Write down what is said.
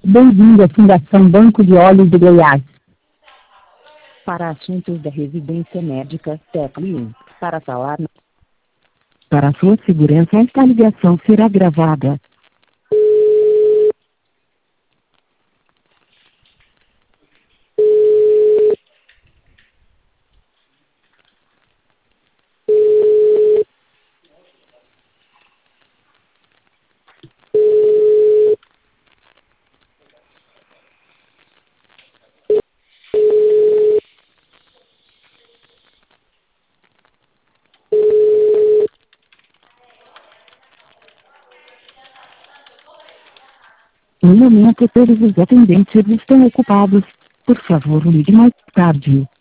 Bem-vindo à Fundação Banco de Olhos de Goiás. Para assuntos da residência médica, tecle 1. Para falar... Para a sua segurança, esta ligação será gravada. No momento, todos os atendentes estão ocupados. Por favor, ligue mais tarde.